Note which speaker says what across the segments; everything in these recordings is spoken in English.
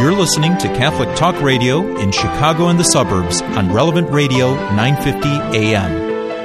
Speaker 1: You're listening to Catholic Talk Radio in Chicago and the suburbs on Relevant Radio 950 AM.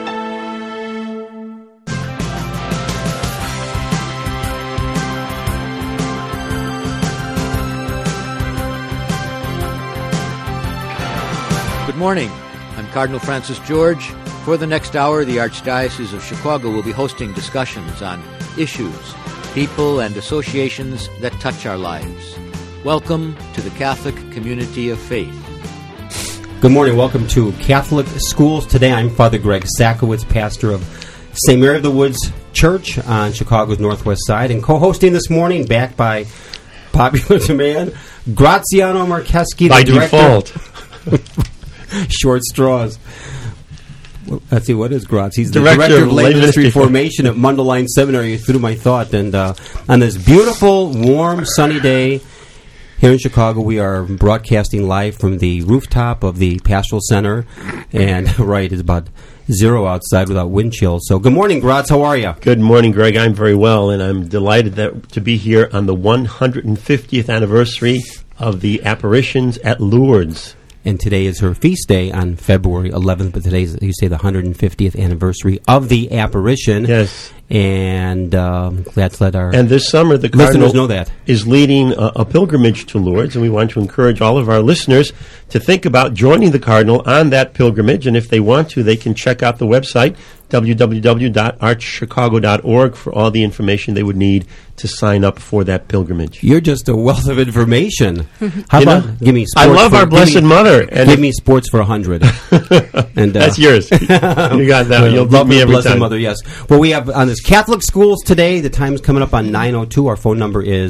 Speaker 2: Good morning. I'm Cardinal Francis George. For the next hour, the Archdiocese of Chicago will be hosting discussions on issues, people, and associations that touch our lives. Welcome to the Catholic Community of Faith.
Speaker 3: Good morning. Welcome to Catholic Schools. Today I'm Father Greg Sakowicz, pastor of St. Mary of the Woods Church on Chicago's northwest side, and co-hosting this morning, backed by popular demand, Graziano Marcheschi,
Speaker 4: by
Speaker 3: the director.
Speaker 4: Default.
Speaker 3: Short straws. Well, let's see, what is Gratz? He's the director of lay ministry formation at Mundelein Seminary, through my thought. And on this beautiful, warm, sunny day here in Chicago, we are broadcasting live from the rooftop of the Pastoral Center. And, right, it's about 0 outside without wind chill. So, good morning, Gratz. How are you?
Speaker 4: Good morning, Greg. I'm very well, and I'm delighted to be here on the 150th anniversary of the apparitions at Lourdes.
Speaker 3: And today is her feast day on February 11th, but today's, you say, the 150th anniversary of the apparition.
Speaker 4: Yes.
Speaker 3: And let's let our
Speaker 4: and this summer, the
Speaker 3: listeners
Speaker 4: Cardinal
Speaker 3: know that
Speaker 4: is leading a pilgrimage to Lourdes, and we want to encourage all of our listeners to think about joining the Cardinal on that pilgrimage. And if they want to, they can check out the website, www.archchicago.org, for all the information they would need to sign up for that pilgrimage.
Speaker 3: You're just a wealth of information. How about give me sports?
Speaker 4: I love our Blessed Mother. And
Speaker 3: give me sports for 100. And
Speaker 4: that's yours. You got that. You'll love me every
Speaker 3: Blessed
Speaker 4: time.
Speaker 3: Mother, yes. Well, we have on this Catholic Schools today. The time's coming up on 9:02. Our phone number is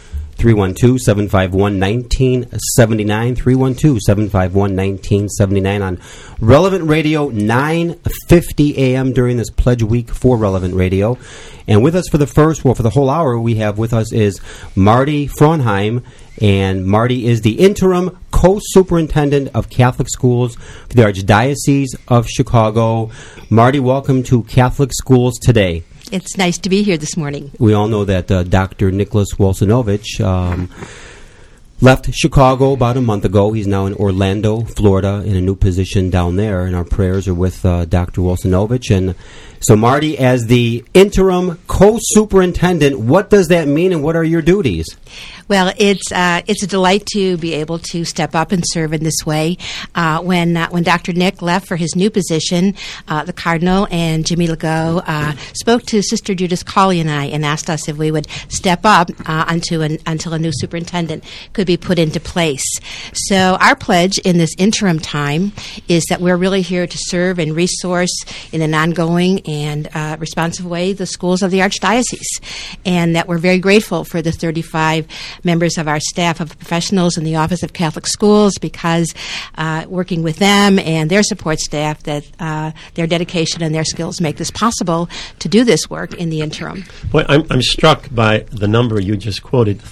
Speaker 3: 312-751-1979, 312-751-1979 on Relevant Radio 950 AM during this Pledge Week for Relevant Radio. And with us for the whole hour, we have with us is Marty Fraunheim, and Marty is the interim co-superintendent of Catholic Schools for the Archdiocese of Chicago. Marty, welcome to Catholic Schools today.
Speaker 5: It's nice to be here this morning.
Speaker 3: We all know that Dr. Nicholas Wolsinovich left Chicago about a month ago. He's now in Orlando, Florida, in a new position down there, and our prayers are with Dr. Wolsinovich. And so, Marty, as the interim co-superintendent, what does that mean, and what are your duties?
Speaker 5: Well, it's a delight to be able to step up and serve in this way. When Dr. Nick left for his new position, the Cardinal and Jimmy Legault spoke to Sister Judith Cawley and I and asked us if we would step up until a new superintendent could be put into place. So our pledge in this interim time is that we're really here to serve and resource in an ongoing and responsive way the schools of the Archdiocese, and that we're very grateful for the 35 members of our staff of professionals in the Office of Catholic Schools, because working with them and their support staff, that their dedication and their skills make this possible to do this work in the interim.
Speaker 4: Boy, I'm struck by the number you just quoted,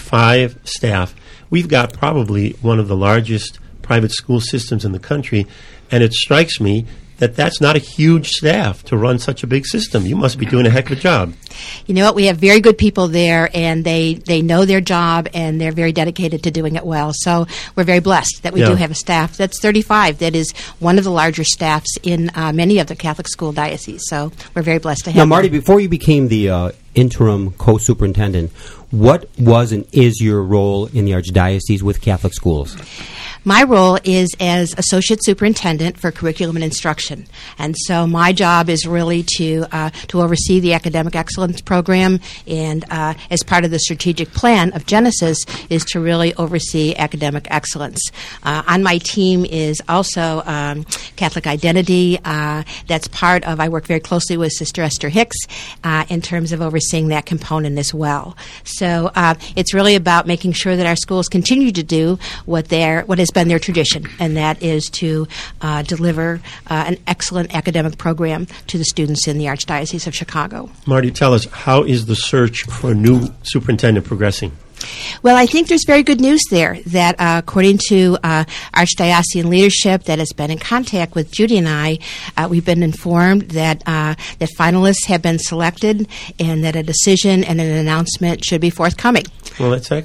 Speaker 4: 35 staff. We've got probably one of the largest private school systems in the country, and it strikes me that that's not a huge staff to run such a big system. You must be doing a heck of a job.
Speaker 5: You know what? We have very good people there, and they know their job, and they're very dedicated to doing it well. So we're very blessed that we do have a staff that's 35. That is one of the larger staffs in many of the Catholic school dioceses. So we're very blessed to have
Speaker 3: Now, Marty,
Speaker 5: them.
Speaker 3: before you became the interim co-superintendent, what was and is your role in the Archdiocese with Catholic schools?
Speaker 5: My role is as Associate Superintendent for Curriculum and Instruction. And so my job is really to oversee the Academic Excellence Program, and as part of the strategic plan of Genesis is to really oversee academic excellence. On my team is also Catholic Identity. That's part of, I work very closely with Sister Esther Hicks in terms of overseeing that component as well. So it's really about making sure that our schools continue to do what has been their tradition, and that is to deliver an excellent academic program to the students in the Archdiocese of Chicago.
Speaker 4: Marty, tell us, how is the search for a new superintendent progressing?
Speaker 5: Well, I think there's very good news there that according to Archdiocesan leadership that has been in contact with Judy and I, we've been informed that finalists have been selected and that a decision and an announcement should be forthcoming.
Speaker 4: Well, that's excellent.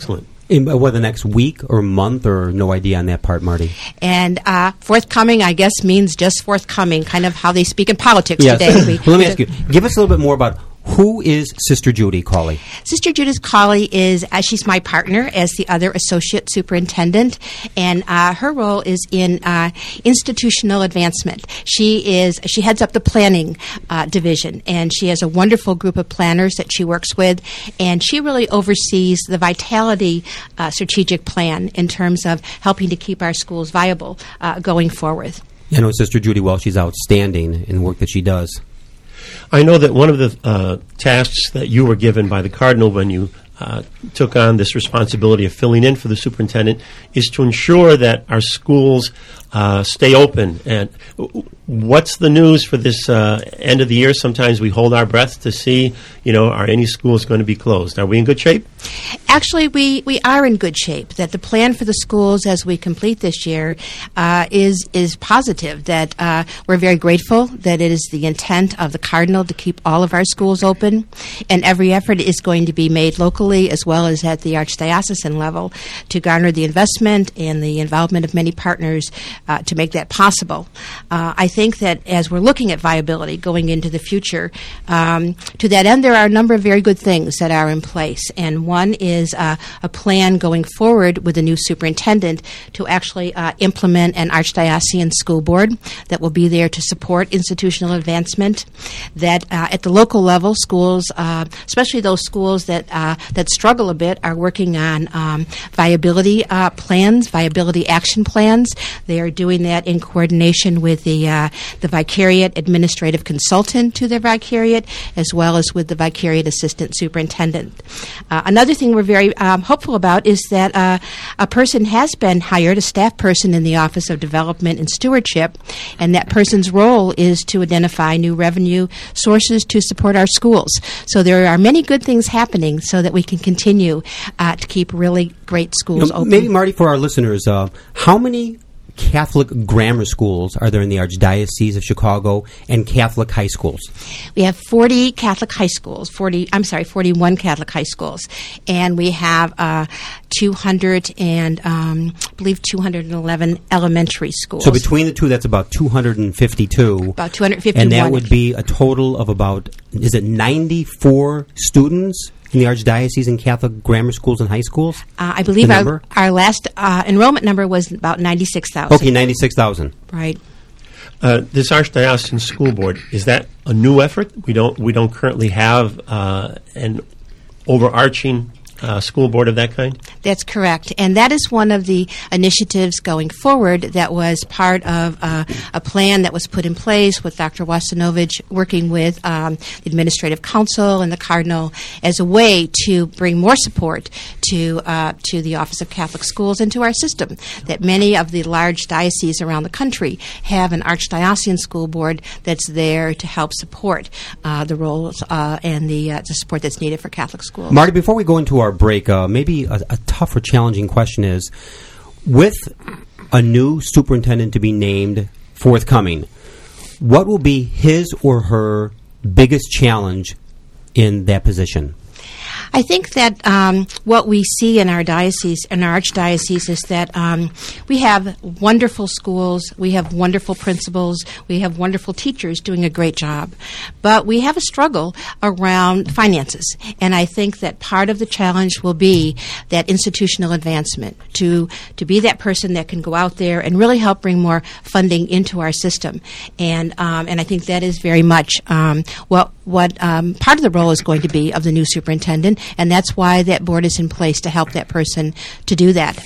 Speaker 3: In whether next week or month, or no idea on that part, Marty?
Speaker 5: And forthcoming, I guess, means just forthcoming, kind of how they speak in politics today.
Speaker 3: Well, let me ask you, give us a little bit more about who is Sister Judy Cawley?
Speaker 5: Sister Judith Cawley is, she's my partner as the other associate superintendent, and her role is in institutional advancement. She heads up the planning division, and she has a wonderful group of planners that she works with, and she really oversees the Vitality strategic plan in terms of helping to keep our schools viable going forward.
Speaker 3: I know Sister Judy well. She's outstanding in the work that she does.
Speaker 4: I know that one of the tasks that you were given by the Cardinal when you took on this responsibility of filling in for the superintendent is to ensure that our schools stay open. And what's the news for this end of the year? Sometimes we hold our breath to see, are any schools going to be closed? Are we in good shape?
Speaker 5: Actually, we are in good shape. That the plan for the schools as we complete this year is positive. That we're very grateful that it is the intent of the Cardinal to keep all of our schools open, and every effort is going to be made locally as well as at the archdiocesan level to garner the investment and the involvement of many partners to make that possible. I think that as we're looking at viability going into the future, to that end, there are a number of very good things that are in place, and one is a plan going forward with the new superintendent to actually implement an archdiocesan school board that will be there to support institutional advancement. That at the local level, schools, especially those schools that struggle a bit, are working on viability plans, viability action plans. They are doing that in coordination with the Vicariate administrative consultant to their Vicariate, as well as with the Vicariate assistant superintendent. Another thing we're very hopeful about is that a person has been hired, a staff person in the Office of Development and Stewardship, and that person's role is to identify new revenue sources to support our schools. So there are many good things happening so that we can continue to keep really great schools open.
Speaker 3: Maybe, Marty, for our listeners, how many Catholic grammar schools are there in the Archdiocese of Chicago, and Catholic high schools?
Speaker 5: We have 40 Catholic high schools, 41 Catholic high schools, and we have 211 elementary schools.
Speaker 3: So between the two, that's about 252.
Speaker 5: About 251.
Speaker 3: And that would be a total of about, is it 94 students in the Archdiocese in Catholic grammar schools and high schools?
Speaker 5: I believe our last enrollment number was about 96,000.
Speaker 3: Okay, 96,000.
Speaker 5: Right.
Speaker 4: This Archdiocesan School Board, is that a new effort? We don't currently have an overarching school board of that kind?
Speaker 5: That's correct. And that is one of the initiatives going forward that was part of a plan that was put in place with Dr. Wasanovich working with the Administrative Council and the Cardinal as a way to bring more support to the Office of Catholic Schools and to our system. That many of the large dioceses around the country have an archdiocesan school board that's there to help support the roles and the support that's needed for Catholic schools.
Speaker 3: Marty, before we go into our break, maybe a tough or challenging question is, with a new superintendent to be named forthcoming, what will be his or her biggest challenge in that position?
Speaker 5: I think that what we see in our diocese, in our archdiocese, is that we have wonderful schools, we have wonderful principals, we have wonderful teachers doing a great job, but we have a struggle around finances. And I think that part of the challenge will be that institutional advancement, to be that person that can go out there and really help bring more funding into our system. And I think that is very much what part of the role is going to be of the new superintendent. And that's why that board is in place to help that person to do that.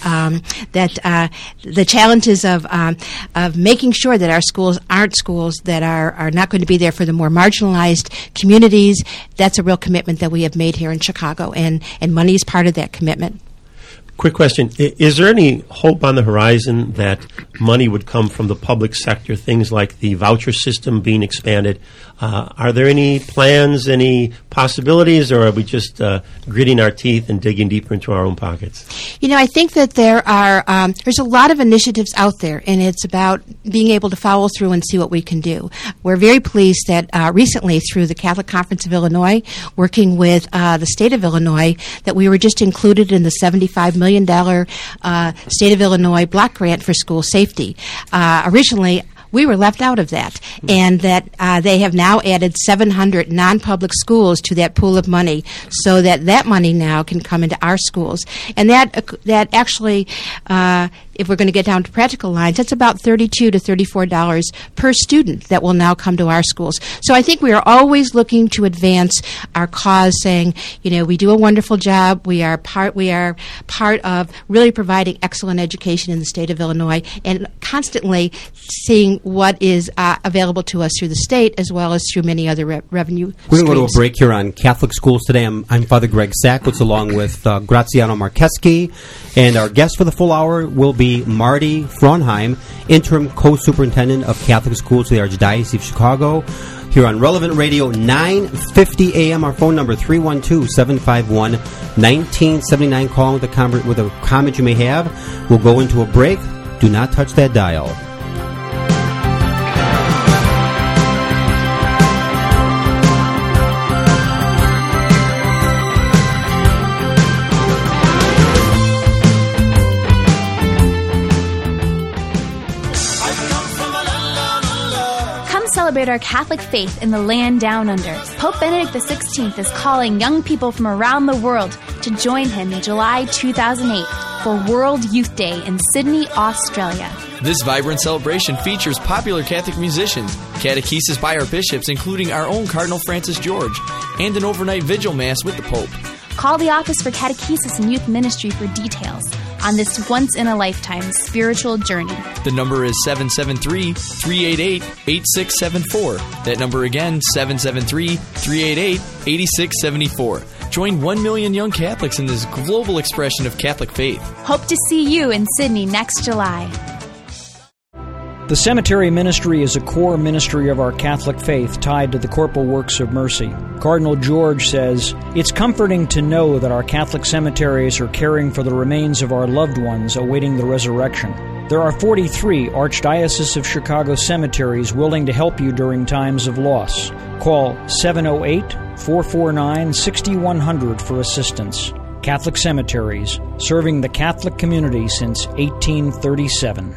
Speaker 5: The challenges of making sure that our schools aren't schools that are not going to be there for the more marginalized communities, that's a real commitment that we have made here in Chicago, and money is part of that commitment.
Speaker 4: Quick question. Is there any hope on the horizon that money would come from the public sector, things like the voucher system being expanded? Are there any plans, any possibilities, or are we just gritting our teeth and digging deeper into our own pockets?
Speaker 5: I think that there's a lot of initiatives out there, and it's about being able to follow through and see what we can do. We're very pleased that recently, through the Catholic Conference of Illinois, working with the state of Illinois, that we were just included in the $75 million million State of Illinois block grant for school safety. Originally, we were left out of that, and that they have now added 700 non-public schools to that pool of money, so that money now can come into our schools. And that actually, if we're going to get down to practical lines, that's about $32 to $34 per student that will now come to our schools. So I think we are always looking to advance our cause, saying, we do a wonderful job. We are part of really providing excellent education in the state of Illinois, and constantly seeing what is available to us through the state as well as through many other revenue
Speaker 3: We're going
Speaker 5: streams.
Speaker 3: to go to a break here on Catholic Schools Today. I'm Father Greg Sackwitz, along with Graziano Marcheski, and our guest for the full hour will be Marty Fraunheim, Interim Co-Superintendent of Catholic Schools to the Archdiocese of Chicago, here on Relevant Radio 950 AM. Our phone number 312-751-1979. Call with a comment you may have. We'll go into a break. Do not touch that dial.
Speaker 6: Celebrate our Catholic faith in the land down under. Pope Benedict XVI is calling young people from around the world to join him in July 2008 for World Youth Day in Sydney, Australia.
Speaker 7: This vibrant celebration features popular Catholic musicians, catechesis by our bishops, including our own Cardinal Francis George, and an overnight vigil mass with the Pope.
Speaker 6: Call the Office for Catechesis and Youth Ministry for details on this once-in-a-lifetime spiritual journey.
Speaker 7: The number is 773-388-8674. That number again, 773-388-8674. Join 1 million young Catholics in this global expression of Catholic faith.
Speaker 6: Hope to see you in Sydney next July.
Speaker 8: The cemetery ministry is a core ministry of our Catholic faith tied to the corporal works of mercy. Cardinal George says, "It's comforting to know that our Catholic cemeteries are caring for the remains of our loved ones awaiting the resurrection. There are 43 Archdiocese of Chicago cemeteries willing to help you during times of loss. Call 708-449-6100 for assistance. Catholic Cemeteries, serving the Catholic community since 1837.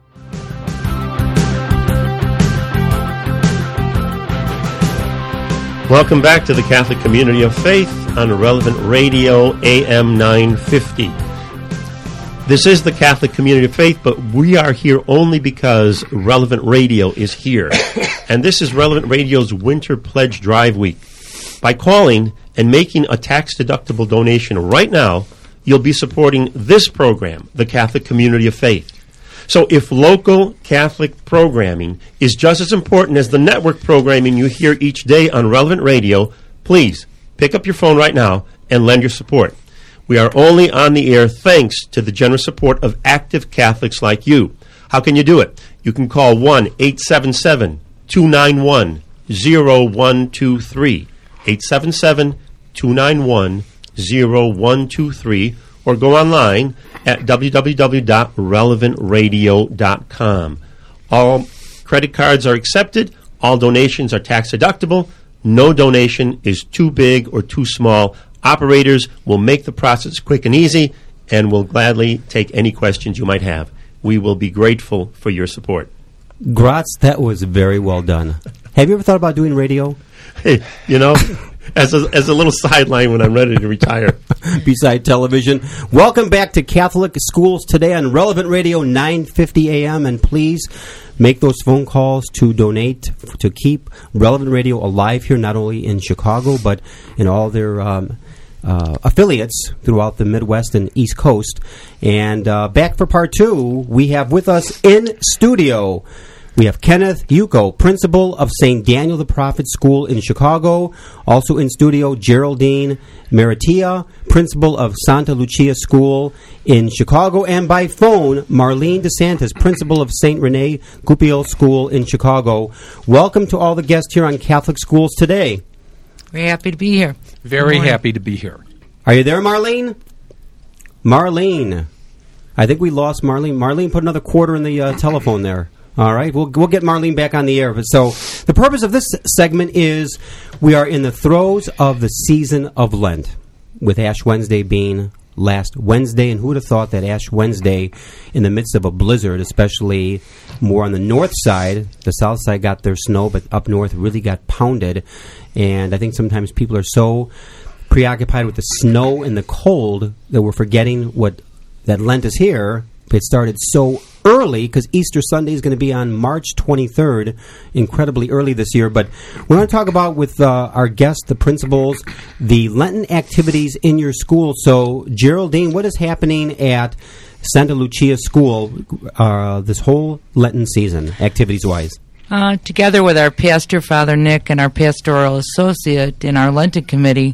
Speaker 4: Welcome back to the Catholic Community of Faith on Relevant Radio AM 950. This is the Catholic Community of Faith, but we are here only because Relevant Radio is here. And this is Relevant Radio's Winter Pledge Drive Week. By calling and making a tax-deductible donation right now, you'll be supporting this program, the Catholic Community of Faith. So if local Catholic programming is just as important as the network programming you hear each day on Relevant Radio, please pick up your phone right now and lend your support. We are only on the air thanks to the generous support of active Catholics like you. How can you do it? You can call 1-877-291-0123, 877-291-0123, or go online at www.relevantradio.com. All credit cards are accepted. All donations are tax deductible. No donation is too big or too small. Operators will make the process quick and easy and will gladly take any questions you might have. We will be grateful for your support.
Speaker 3: Gratz, that was very well done. Have you ever thought about doing radio?
Speaker 4: Hey, as a little sideline when I'm ready to retire.
Speaker 3: Beside television. Welcome back to Catholic Schools Today on Relevant Radio 950 AM, and please make those phone calls to donate to keep Relevant Radio alive here, not only in Chicago, but in all their affiliates throughout the Midwest and East Coast. And back for part two, we have with us in studio, we have Kenneth Yuko, principal of St. Daniel the Prophet School in Chicago. Also in studio, Geraldine Maritia, principal of Santa Lucia School in Chicago. And by phone, Marlene DeSantis, principal of St. Rene Goupil School in Chicago. Welcome to all the guests here on Catholic Schools Today.
Speaker 9: We're happy to be here.
Speaker 10: Very happy to be here.
Speaker 3: Are you there, Marlene? Marlene. I think we lost Marlene. Marlene put another quarter in the telephone there. All right, we'll get Marlene back on the air. So the purpose of this segment is we are in the throes of the season of Lent, with Ash Wednesday being last Wednesday, and who would have thought that Ash Wednesday, in the midst of a blizzard, especially more on the north side, the south side got their snow, but up north really got pounded. And I think sometimes people are so preoccupied with the snow and the cold that we're forgetting that Lent is here. It started so early because Easter Sunday is going to be on March 23rd, incredibly early this year. But we want to talk about with our guests, the principals, the Lenten activities in your school. So, Geraldine, what is happening at Santa Lucia School this whole Lenten season, activities-wise?
Speaker 9: Together with our pastor, Father Nick, and our pastoral associate in our Lenten committee,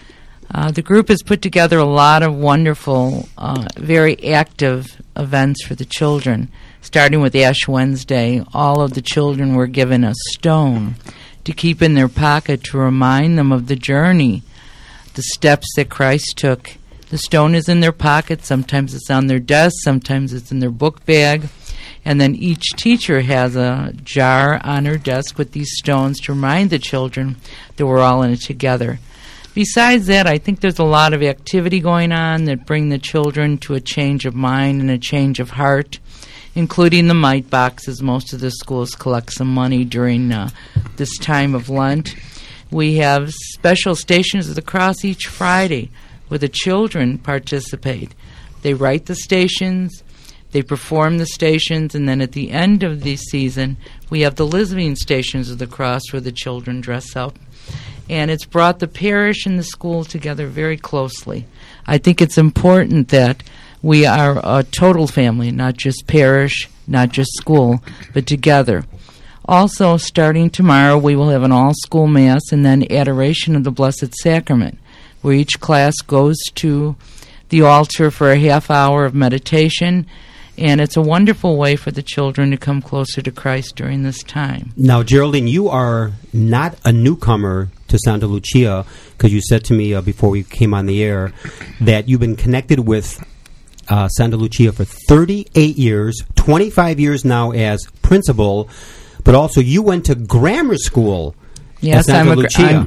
Speaker 9: the group has put together a lot of wonderful, very active events for the children. Starting with Ash Wednesday, all of the children were given a stone to keep in their pocket to remind them of the journey, the steps that Christ took. The stone is in their pocket. Sometimes it's on their desk. Sometimes it's in their book bag. And then each teacher has a jar on her desk with these stones to remind the children that we're all in it together. Besides that, I think there's a lot of activity going on that bring the children to a change of mind and a change of heart, including the mite boxes. Most of the schools collect some money during this time of Lent. We have special stations of the cross each Friday where the children participate. They write the stations, they perform the stations, and then at the end of the season, we have the living stations of the cross where the children dress up. And it's brought the parish and the school together very closely. I think it's important that we are a total family, not just parish, not just school, but together. Also, starting tomorrow, we will have an all-school Mass and then Adoration of the Blessed Sacrament, where each class goes to the altar for a half hour of meditation. And it's a wonderful way for the children to come closer to Christ during this time.
Speaker 3: Now, Geraldine, you are not a newcomer to Santa Lucia, because you said to me before we came on the air that you've been connected with Santa Lucia for 38 years, 25 years now as principal, but also you went to grammar school at Santa Lucia.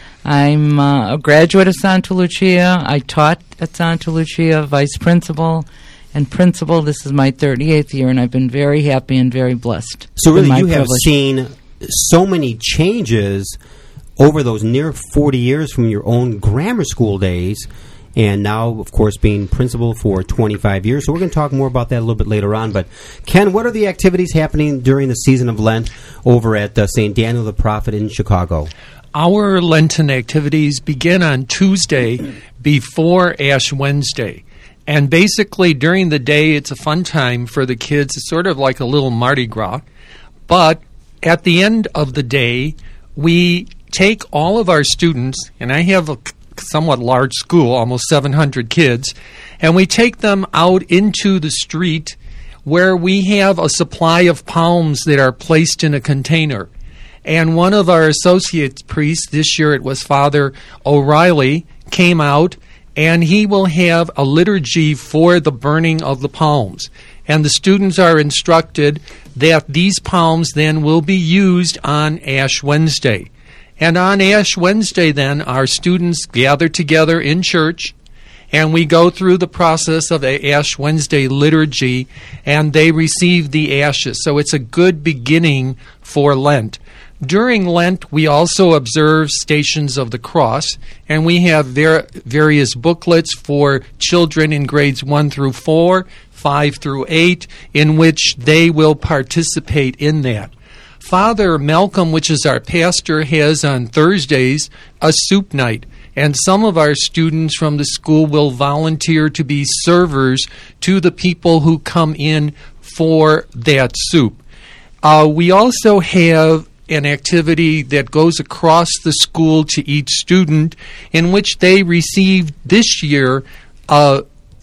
Speaker 9: I'm a graduate of Santa Lucia. I taught at Santa Lucia, vice principal. And principal, this is my 38th year, and I've been very happy and very blessed.
Speaker 3: So really, you have seen so many changes over those near 40 years from your own grammar school days, and now, of course, being principal for 25 years. So we're going to talk more about that a little bit later on. But, Ken, what are the activities happening during the season of Lent over at St. Daniel the Prophet in Chicago?
Speaker 10: Our Lenten activities begin on Tuesday before Ash Wednesday. And basically, during the day, it's a fun time for the kids. It's sort of like a little Mardi Gras. But at the end of the day, we take all of our students, and I have a somewhat large school, almost 700 kids, and we take them out into the street where we have a supply of palms that are placed in a container. And one of our associate priests, this year it was Father O'Reilly, came out, and he will have a liturgy for the burning of the palms. And the students are instructed that these palms then will be used on Ash Wednesday. And on Ash Wednesday then, our students gather together in church, and we go through the process of the Ash Wednesday liturgy, and they receive the ashes. So it's a good beginning for Lent. During Lent, we also observe Stations of the Cross, and we have various booklets for children in grades 1 through 4, 5 through 8, in which they will participate in that. Father Malcolm, which is our pastor, has on Thursdays a soup night, and some of our students from the school will volunteer to be servers to the people who come in for that soup. We also have an activity that goes across the school to each student, in which they received this year a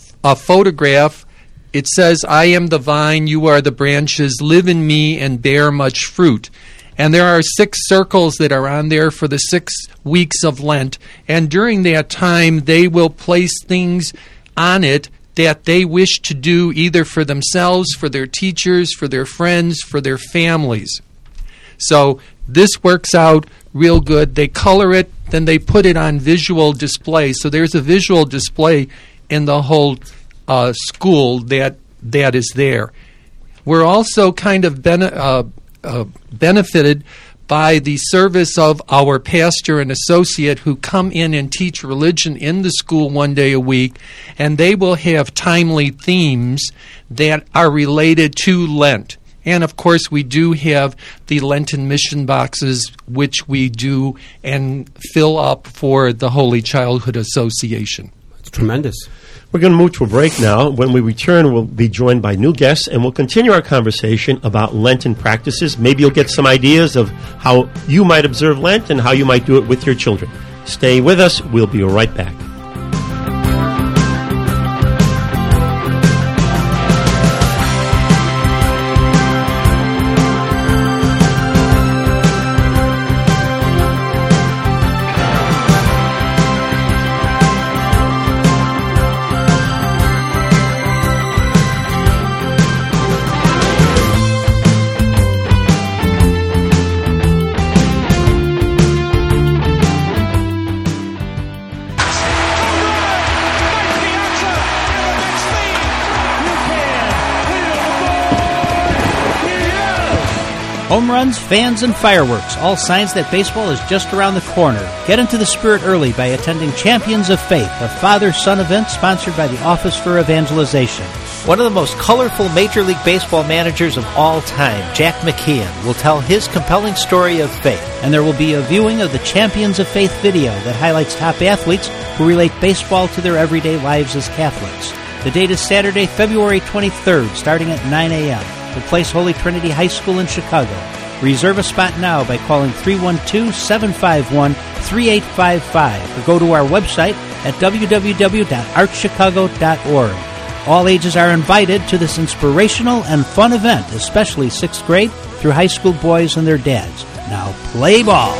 Speaker 10: photograph. It says, "I am the vine, you are the branches, live in me and bear much fruit." And there are 6 circles that are on there for the 6 weeks of Lent. And during that time, they will place things on it that they wish to do either for themselves, for their teachers, for their friends, for their families. So this works out real good. They color it, then they put it on visual display. So there's a visual display in the whole school that is there. We're also kind of benefited by the service of our pastor and associate who come in and teach religion in the school one day a week, and they will have timely themes that are related to Lent. And, of course, we do have the Lenten mission boxes, which we do and fill up for the Holy Childhood Association.
Speaker 3: It's tremendous.
Speaker 4: We're going to move to a break now. When we return, we'll be joined by new guests, and we'll continue our conversation about Lenten practices. Maybe you'll get some ideas of how you might observe Lent and how you might do it with your children. Stay with us. We'll be right back.
Speaker 11: Home runs, fans, and fireworks, all signs that baseball is just around the corner. Get into the spirit early by attending Champions of Faith, a father-son event sponsored by the Office for Evangelization.
Speaker 12: One of the most colorful Major League Baseball managers of all time, Jack McKeon, will tell his compelling story of faith.
Speaker 11: And there will be a viewing of the Champions of Faith video that highlights top athletes who relate baseball to their everyday lives as Catholics. The date is Saturday, February 23rd, starting at 9 a.m. The place Holy Trinity High School in Chicago. Reserve a spot now by calling 312-751-3855 or go to our website at www.archchicago.org. All ages are invited to this inspirational and fun event, especially 6th grade through high school boys and their dads. Now play ball.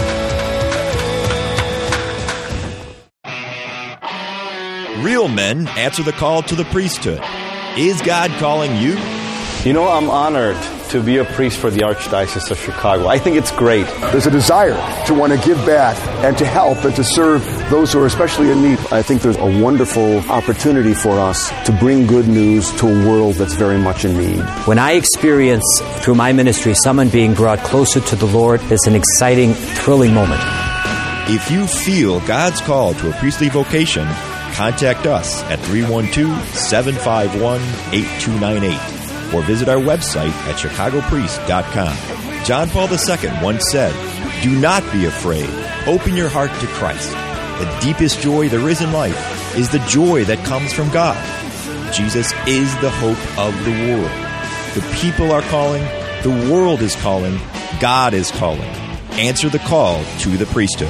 Speaker 13: Real men answer the call to the priesthood. Is God calling you?
Speaker 14: You know, I'm honored to be a priest for the Archdiocese of Chicago. I think it's great.
Speaker 15: There's a desire to want to give back and to help and to serve those who are especially in need. I think there's a wonderful opportunity for us to bring good news to a world that's very much in need.
Speaker 16: When I experience through my ministry someone being brought closer to the Lord, it's an exciting, thrilling moment.
Speaker 13: If you feel God's call to a priestly vocation, contact us at 312-751-8298. or visit our website at chicagopriest.com. John Paul II once said, "Do not be afraid. Open your heart to Christ. The deepest joy there is in life is the joy that comes from God. Jesus is the hope of the world. The people are calling. The world is calling. God is calling. Answer the call to the priesthood."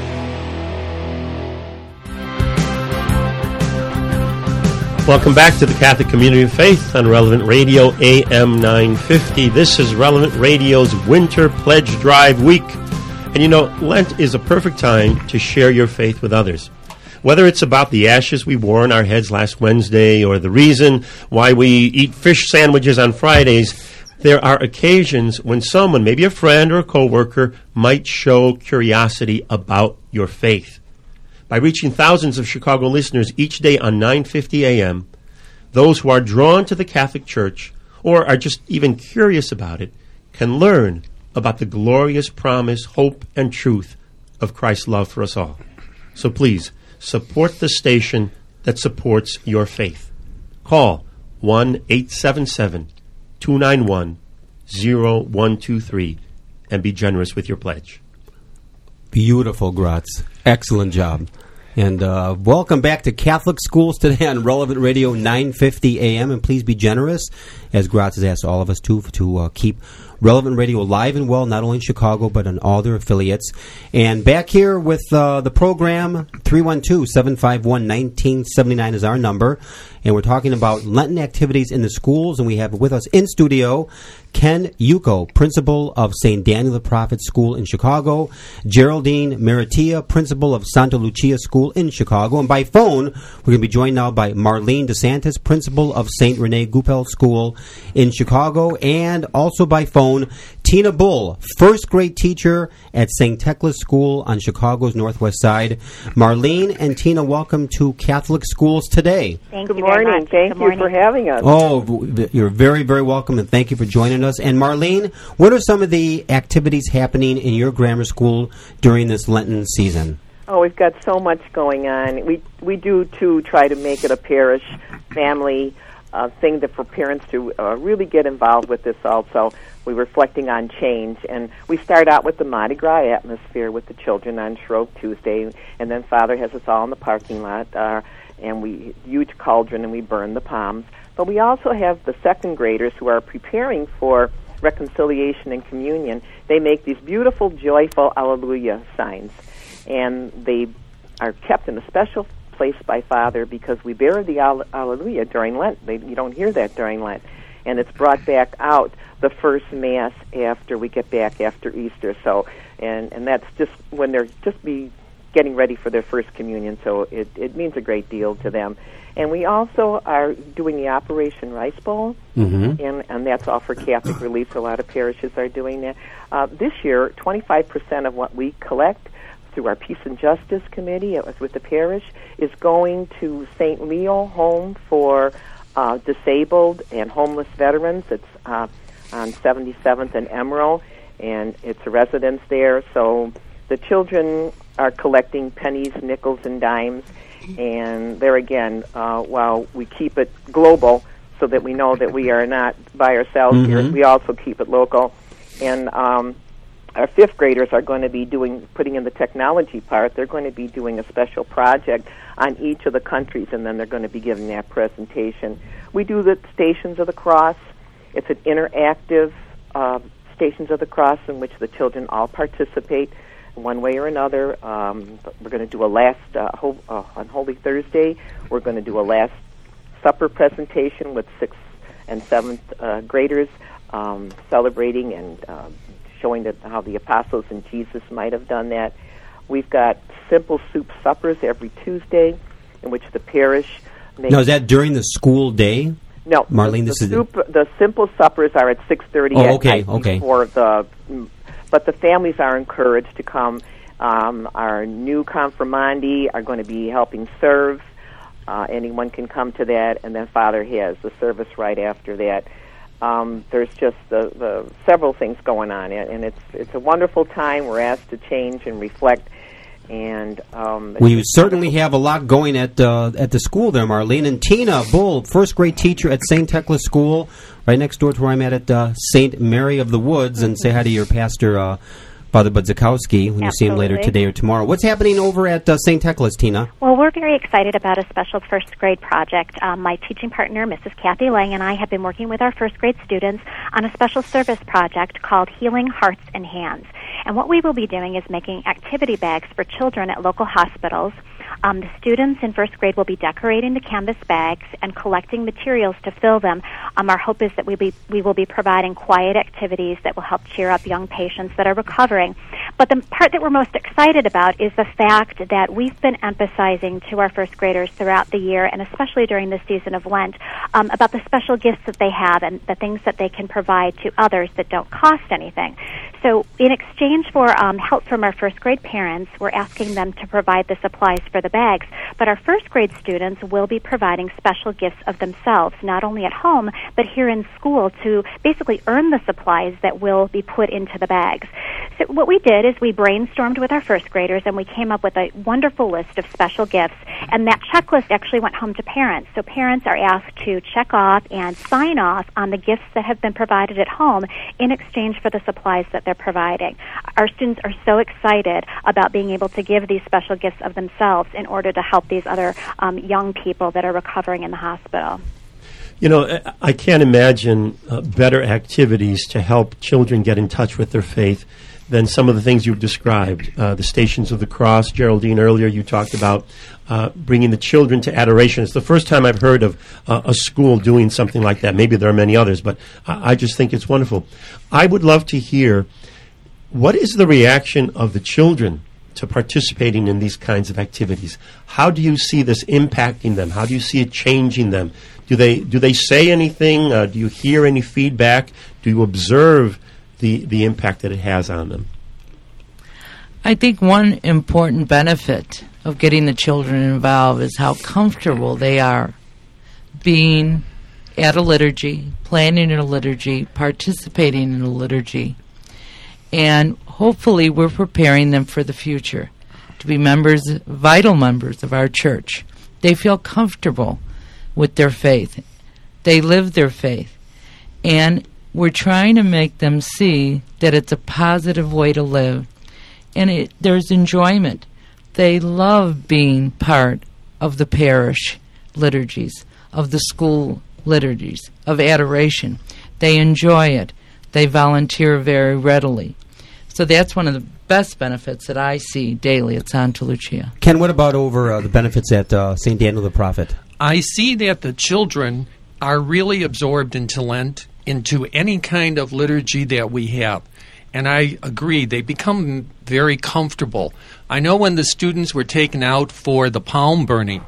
Speaker 4: Welcome back to the Catholic Community of Faith on Relevant Radio AM 950. This is Relevant Radio's Winter Pledge Drive Week. And you know, Lent is a perfect time to share your faith with others. Whether it's about the ashes we wore on our heads last Wednesday or the reason why we eat fish sandwiches on Fridays, there are occasions when someone, maybe a friend or a coworker, might show curiosity about your faith. By reaching thousands of Chicago listeners each day on 9:50 a.m., those who are drawn to the Catholic Church or are just even curious about it can learn about the glorious promise, hope, and truth of Christ's love for us all. So please, support the station that supports your faith. Call 1-877-291-0123 and be generous with your pledge.
Speaker 3: Beautiful, Gratz. Excellent job. And welcome back to Catholic Schools today on Relevant Radio 950 AM. And please be generous, as Gratz has asked all of us to keep Relevant Radio alive and well, not only in Chicago, but in all their affiliates. And back here with the program, 312-751-1979 is our number. And we're talking about Lenten activities in the schools. And we have with us in studio Ken Yuko, principal of St. Daniel the Prophet School in Chicago, Geraldine Meritia, principal of Santa Lucia School in Chicago, and by phone, we're going to be joined now by Marlene DeSantis, principal of St. Rene Goupil School in Chicago, and also by phone, own Tina Bull, first-grade teacher at St. Tecla's School on Chicago's Northwest Side. Marlene and Tina, welcome to Catholic Schools Today.
Speaker 17: Good morning. Thank you for having us.
Speaker 3: Oh, you're very, very welcome, and thank you for joining us. And Marlene, what are some of the activities happening in your grammar school during this Lenten season?
Speaker 17: Oh, we've got so much going on. We do, too, try to make it a parish family thing that for parents to really get involved with this also. We're reflecting on change, and we start out with the Mardi Gras atmosphere with the children on Shrove Tuesday, and then Father has us all in the parking lot, and we huge cauldron, and we burn the palms. But we also have the second graders who are preparing for reconciliation and communion. They make these beautiful, joyful Alleluia signs, and they are kept in a special place by Father because we bear the Alleluia during Lent. You don't hear that during Lent. And it's brought back out the first Mass after we get back after Easter. So, and that's just when they're just getting ready for their first communion. So it means a great deal to them. And we also are doing the Operation Rice Bowl, and that's all for Catholic Relief. A lot of parishes are doing that. This year, 25% of what we collect through our Peace and Justice Committee with the parish is going to St. Leo Home for disabled and homeless veterans. It's on 77th and Emerald, and it's a residence there. So the children are collecting pennies, nickels, and dimes, and there again, while we keep it global so that we know that we are not by ourselves here, we also keep it local. And our fifth graders are going to be putting in the technology part. They're going to be doing a special project on each of the countries, and then they're going to be giving that presentation. We do the Stations of the Cross. It's an interactive Stations of the Cross in which the children all participate one way or another. We're going to do a last, on Holy Thursday, we're going to do a Last Supper presentation with 6th and 7th graders celebrating and showing how the apostles and Jesus might have done that. We've got simple soup suppers every Tuesday in which the parish makes...
Speaker 3: Now, is that during the school day?
Speaker 17: No.
Speaker 3: Marlene,
Speaker 17: the simple suppers are at 6:30 at night before but the families are encouraged to come. Our new confirmandi are going to be helping serve. Anyone can come to that, and then Father has the service right after that. There's just the several things going on, and it's a wonderful time. We're asked to change and reflect, and
Speaker 3: we certainly have a lot going at the school there, Marlene. And Tina Bull, first grade teacher at St. Tecla School, right next door to where I'm at St. Mary of the Woods, and say hi to your pastor, Father Budzikowski, when you see him later today or tomorrow. What's happening over at St. Tecla's, Tina?
Speaker 18: Well, we're very excited about a special first grade project. My teaching partner, Mrs. Kathy Lang, and I have been working with our first grade students on a special service project called Healing Hearts and Hands. And what we will be doing is making activity bags for children at local hospitals. The students in first grade will be decorating the canvas bags and collecting materials to fill them. Our hope is that we will be providing quiet activities that will help cheer up young patients that are recovering. But the part that we're most excited about is the fact that we've been emphasizing to our first graders throughout the year, and especially during this season of Lent, about the special gifts that they have and the things that they can provide to others that don't cost anything. So in exchange for help from our first grade parents, we're asking them to provide the supplies for the bags. But our first grade students will be providing special gifts of themselves, not only at home, but here in school, to basically earn the supplies that will be put into the bags. So what we did is we brainstormed with our first graders, and we came up with a wonderful list of special gifts. And that checklist actually went home to parents. So parents are asked to check off and sign off on the gifts that have been provided at home in exchange for the supplies that they're providing. Our students are so excited about being able to give these special gifts of themselves in order to help these other young people that are recovering in the hospital.
Speaker 4: You know, I can't imagine better activities to help children get in touch with their faith than some of the things you've described. The Stations of the Cross. Geraldine, earlier you talked about bringing the children to adoration. It's the first time I've heard of a school doing something like that. Maybe there are many others, but I just think it's wonderful. I would love to hear, what is the reaction of the children to participating in these kinds of activities? How do you see this impacting them? How do you see it changing them? Do they say anything? Do you hear any feedback? Do you observe the impact that it has on them.
Speaker 9: I think one important benefit of getting the children involved is how comfortable they are being at a liturgy, planning in a liturgy, participating in a liturgy. And hopefully we're preparing them for the future to be vital members of our church. They feel comfortable with their faith. They live their faith. And we're trying to make them see that it's a positive way to live. And there's enjoyment. They love being part of the parish liturgies, of the school liturgies, of adoration. They enjoy it. They volunteer very readily. So that's one of the best benefits that I see daily at Santa Lucia.
Speaker 3: Ken, what about over the benefits at St. Daniel the Prophet?
Speaker 10: I see that the children are really absorbed into Lent, into any kind of liturgy that we have. And I agree, they become very comfortable. I know when the students were taken out for the palm burning,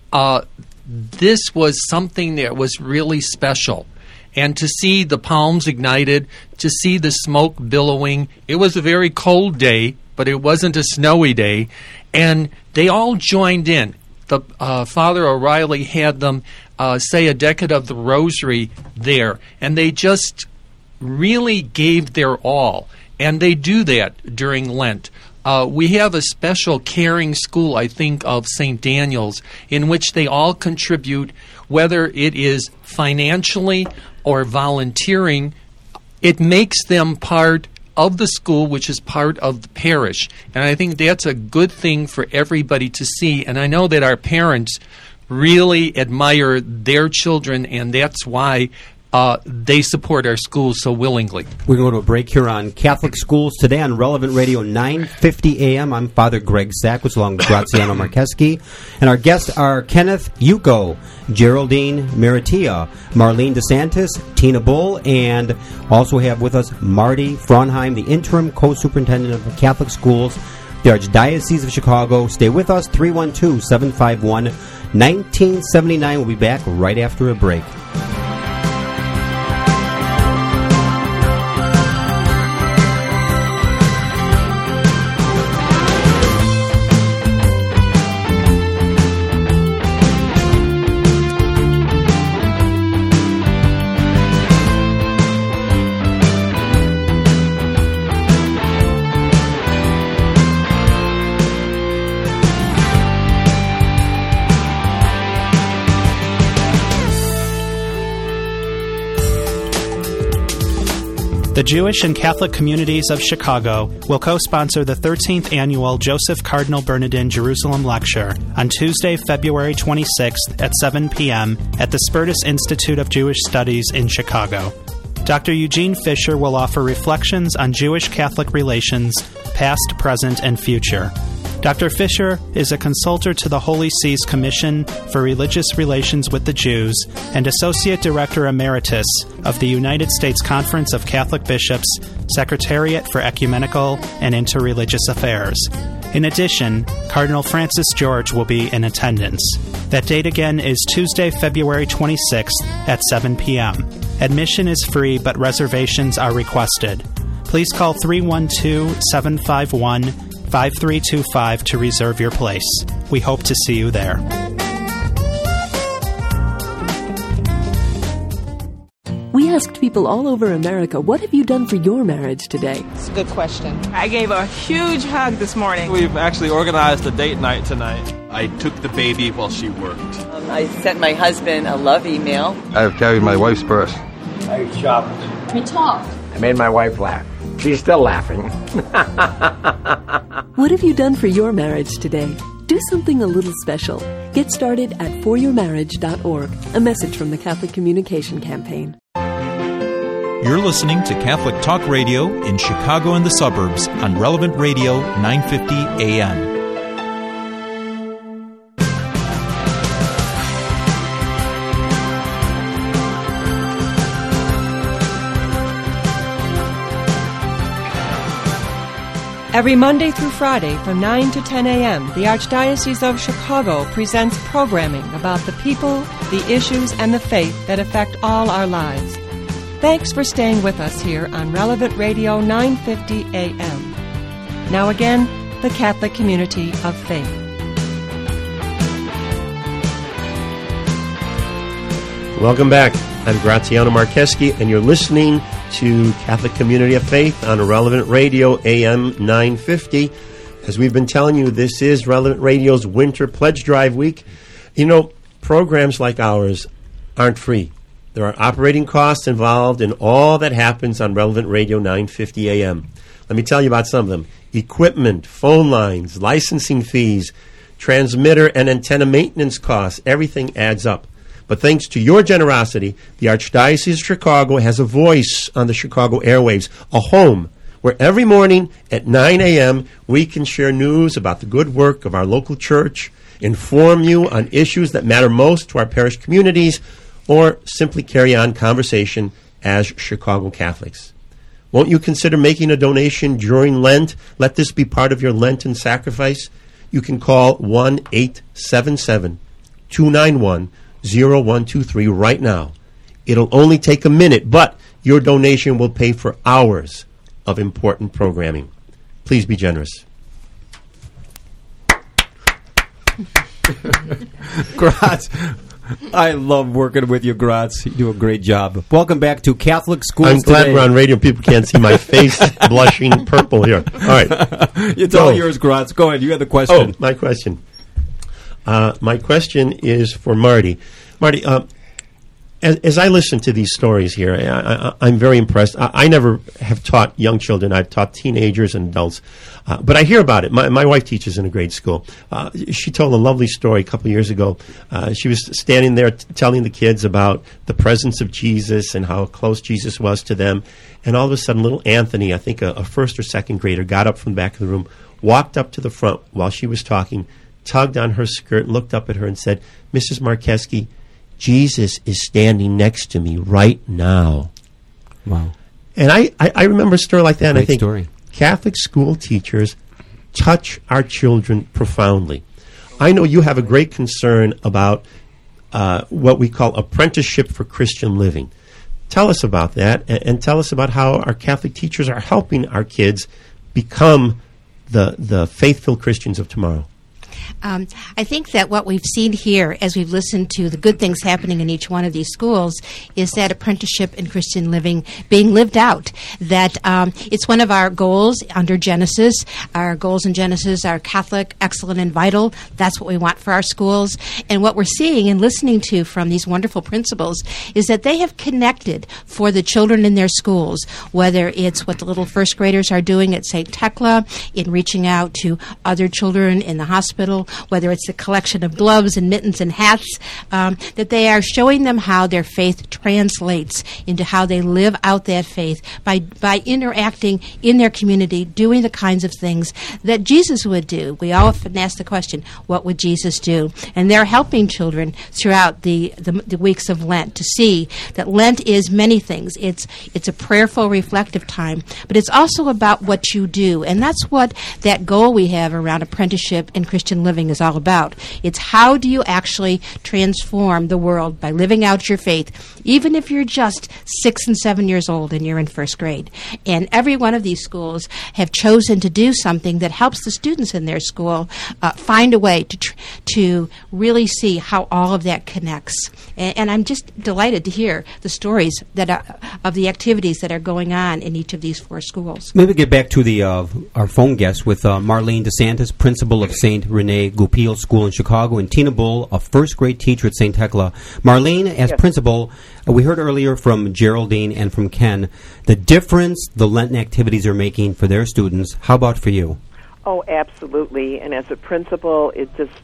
Speaker 10: this was something that was really special. And to see the palms ignited, to see the smoke billowing, it was a very cold day, but it wasn't a snowy day. And they all joined in. Father O'Reilly had them say a decade of the Rosary there, and they just really gave their all. And they do that during Lent. We have a special caring school, I think, of St. Daniel's, in which they all contribute, whether it is financially or volunteering. It makes them part of the school, which is part of the parish. And I think that's a good thing for everybody to see. And I know that our parents really admire their children, and that's why they support our schools so willingly.
Speaker 3: We're going to go to a break here on Catholic Schools Today on Relevant Radio 950 AM. I'm Father Greg Sackwitz along with Graziano Marcheski. And our guests are Kenneth Yuko, Geraldine Meritia, Marlene DeSantis, Tina Bull, and also have with us Marty Fraunheim, the interim co-superintendent of Catholic Schools, the Archdiocese of Chicago. Stay with us, 312-751-1979. We'll be back right after a break.
Speaker 19: The Jewish and Catholic communities of Chicago will co-sponsor the 13th annual Joseph Cardinal Bernardin Jerusalem Lecture on Tuesday, February 26th at 7 p.m. at the Spertus Institute of Jewish Studies in Chicago. Dr. Eugene Fisher will offer reflections on Jewish-Catholic relations, past, present, and future. Dr. Fisher is a consultor to the Holy See's Commission for Religious Relations with the Jews and Associate Director Emeritus of the United States Conference of Catholic Bishops, Secretariat for Ecumenical and Interreligious Affairs. In addition, Cardinal Francis George will be in attendance. That date again is Tuesday, February 26th at 7 p.m. Admission is free, but reservations are requested. Please call 312-751-5325 to reserve your place. We hope to see you there.
Speaker 20: We asked people all over America, what have you done for your marriage today?
Speaker 21: It's a good question. I gave a huge hug this morning.
Speaker 22: We've actually organized a date night tonight. I took the baby while she worked.
Speaker 23: I sent my husband a love email.
Speaker 24: I've carried my wife's purse.
Speaker 25: I shopped.
Speaker 23: We talked.
Speaker 25: I made my wife laugh. She's still laughing.
Speaker 20: What have you done for your marriage today? Do something a little special. Get started at foryourmarriage.org. A message from the Catholic Communication Campaign.
Speaker 1: You're listening to Catholic Talk Radio in Chicago and the suburbs on Relevant Radio 950 AM.
Speaker 26: Every Monday through Friday from 9 to 10 a.m., the Archdiocese of Chicago presents programming about the people, the issues, and the faith that affect all our lives. Thanks for staying with us here on Relevant Radio 950 AM. Now again, the Catholic Community of Faith.
Speaker 4: Welcome back. I'm Graziano Marcheski, and you're listening to Catholic Community of Faith on Relevant Radio AM 950. As we've been telling you, this is Relevant Radio's Winter Pledge Drive Week. You know, programs like ours aren't free. There are operating costs involved in all that happens on Relevant Radio 950 AM. Let me tell you about some of them. Equipment, phone lines, licensing fees, transmitter and antenna maintenance costs, everything adds up. But thanks to your generosity, the Archdiocese of Chicago has a voice on the Chicago airwaves, a home where every morning at 9 a.m. we can share news about the good work of our local church, inform you on issues that matter most to our parish communities, or simply carry on conversation as Chicago Catholics. Won't you consider making a donation during Lent? Let this be part of your Lenten sacrifice. You can call 1-877-291-0123 right now. It'll only take a minute, but your donation will pay for hours of important programming. Please be generous.
Speaker 3: Graz, I love working with you, Graz. You do a great job. Welcome back to Catholic Schools
Speaker 4: I'm glad
Speaker 3: Today.
Speaker 4: we're on radio. People can't see my face blushing purple here. All right.
Speaker 3: It's all yours, Graz. Go ahead. You have the question.
Speaker 4: Oh, my question. My question is for Marty. Marty, as I listen to these stories here, I'm very impressed. I never have taught young children. I've taught teenagers and adults. But I hear about it. My wife teaches in a grade school. She told a lovely story a couple years ago. She was standing there telling the kids about the presence of Jesus and how close Jesus was to them. And all of a sudden, little Anthony, I think a first or second grader, got up from the back of the room, walked up to the front while she was talking, tugged on her skirt, looked up at her and said, "Mrs. Marcheski, Jesus is standing next to me right now."
Speaker 3: Wow.
Speaker 4: And I remember a story like that, and I think
Speaker 3: story.
Speaker 4: Catholic school teachers touch our children profoundly. I know you have a great concern about what we call apprenticeship for Christian living. Tell us about that, and tell us about how our Catholic teachers are helping our kids become the faithful Christians of tomorrow.
Speaker 2: I think that what we've seen here as we've listened to the good things happening in each one of these schools is that apprenticeship in Christian living being lived out. That it's one of our goals under Genesis. Our goals in Genesis are Catholic, excellent, and vital. That's what we want for our schools. And what we're seeing and listening to from these wonderful principals is that they have connected for the children in their schools, whether it's what the little first graders are doing at St. Tekla in reaching out to other children in the hospital, whether it's the collection of gloves and mittens and hats, that they are showing them how their faith translates into how they live out that faith by interacting in their community, doing the kinds of things that Jesus would do. We often ask the question, what would Jesus do? And they're helping children throughout the weeks of Lent to see that Lent is many things. It's a prayerful, reflective time, but it's also about what you do. And that's what that goal we have around apprenticeship in Christian living is all about. It's how do you actually transform the world by living out your faith, even if you're just 6 and 7 years old and you're in first grade. And every one of these schools have chosen to do something that helps the students in their school find a way to really see how all of that connects. And I'm just delighted to hear the stories that of the activities that are going on in each of these 4 schools.
Speaker 3: Maybe get back to the our phone guest with Marlene DeSantis, principal of St. Rene Goupil School in Chicago, and Tina Bull, a first-grade teacher at St. Tekla. Marlene, as principal, we heard earlier from Geraldine and from Ken the difference the Lenten activities are making for their students. How about for you?
Speaker 17: Oh, absolutely. And as a principal, it just,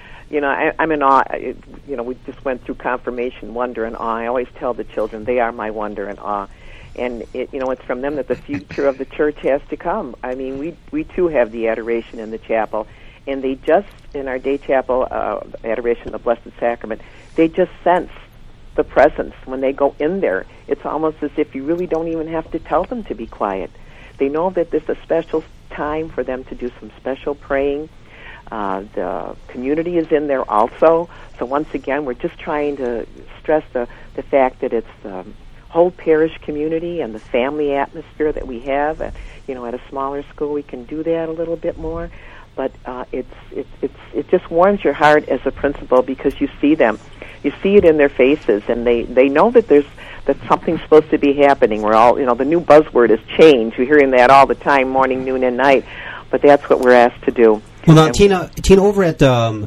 Speaker 17: I'm in awe. We just went through confirmation, wonder, and awe. I always tell the children they are my wonder and awe. And, it's from them that the future of the church has to come. I mean, we too have the adoration in the chapel. And they just, in our day chapel, adoration of the Blessed Sacrament, they just sense the presence when they go in there. It's almost as if you really don't even have to tell them to be quiet. They know that there's a special time for them to do some special praying. The community is in there also. So once again, we're just trying to stress the fact that it's whole parish community and the family atmosphere that we have. At a smaller school, we can do that a little bit more. But it just warms your heart as a principal because you see them. You see it in their faces, and they know that that something's supposed to be happening. We're all, the new buzzword is change. We're hearing that all the time, morning, noon, and night. But that's what we're asked to do.
Speaker 3: Well, now, Tina, over at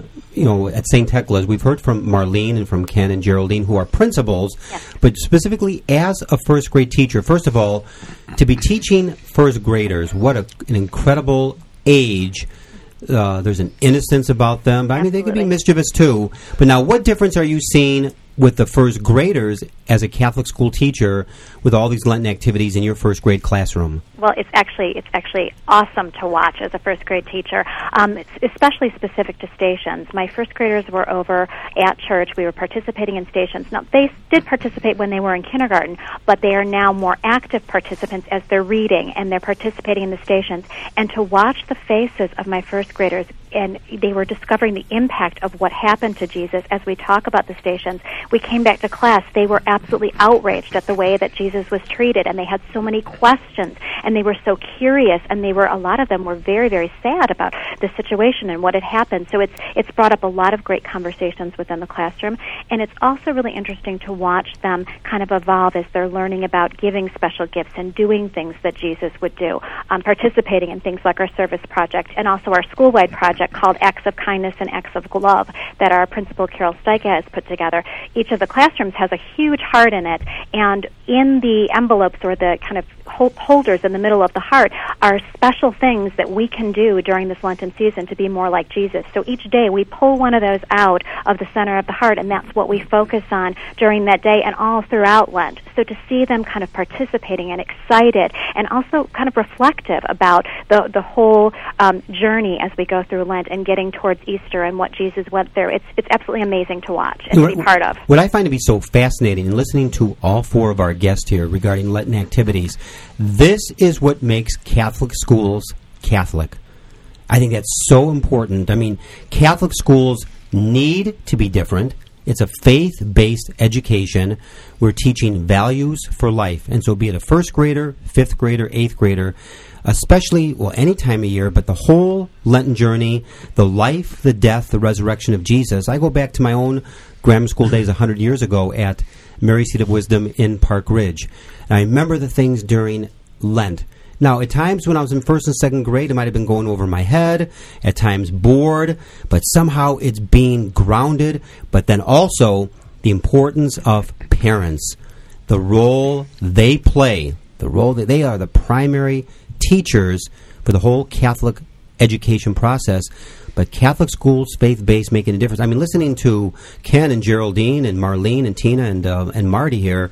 Speaker 3: at St. Thecla's, we've heard from Marlene and from Ken and Geraldine, who are principals, but specifically as a first grade teacher. First of all, to be teaching first graders, what an incredible age. There's an innocence about them, but I mean, they can be mischievous too. But now, what difference are you seeing with the first graders as a Catholic school teacher with all these Lenten activities in your first grade classroom?
Speaker 18: Well, it's actually awesome to watch as a first grade teacher, especially specific to stations. My first graders were over at church. We were participating in stations. Now, they did participate when they were in kindergarten, but they are now more active participants as they're reading and they're participating in the stations. And to watch the faces of my first graders, and they were discovering the impact of what happened to Jesus as we talk about the stations. We came back to class. They were absolutely outraged at the way that Jesus was treated, and they had so many questions, and they were so curious, and a lot of them were very, very sad about the situation and what had happened. So it's brought up a lot of great conversations within the classroom, and it's also really interesting to watch them kind of evolve as they're learning about giving special gifts and doing things that Jesus would do, participating in things like our service project and also our school-wide project called Acts of Kindness and Acts of Love that our principal, Carol Steika, has put together. Each of the classrooms has a huge heart in it, and in the envelopes or the kind of holders in the middle of the heart are special things that we can do during this Lenten season to be more like Jesus. So each day we pull one of those out of the center of the heart, and that's what we focus on during that day and all throughout Lent. So to see them kind of participating and excited and also kind of reflective about the whole journey as we go through Lent and getting towards Easter and what Jesus went through, it's absolutely amazing to watch and to be part of.
Speaker 3: What I find to be so fascinating in listening to all four of our guests here regarding Lenten activities, this is what makes Catholic schools Catholic. I think that's so important. I mean, Catholic schools need to be different. It's a faith-based education. We're teaching values for life. And so be it a first grader, fifth grader, eighth grader, especially, any time of year, but the whole Lenten journey, the life, the death, the resurrection of Jesus. I go back to my own grammar school days 100 years ago at Mary Seat of Wisdom in Park Ridge. And I remember the things during Lent. Now, at times when I was in first and second grade, it might have been going over my head, at times bored, but somehow it's being grounded. But then also the importance of parents, the role they play, the role that they are the primary teachers for the whole Catholic education process. But Catholic schools, faith-based, making a difference. I mean, listening to Ken and Geraldine and Marlene and Tina and Marty here.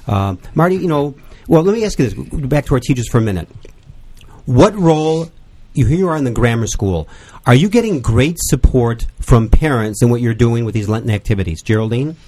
Speaker 3: Marty, well, let me ask you this. Back to our teachers for a minute. What role, here you are in the grammar school, are you getting great support from parents in what you're doing with these Lenten activities? Geraldine?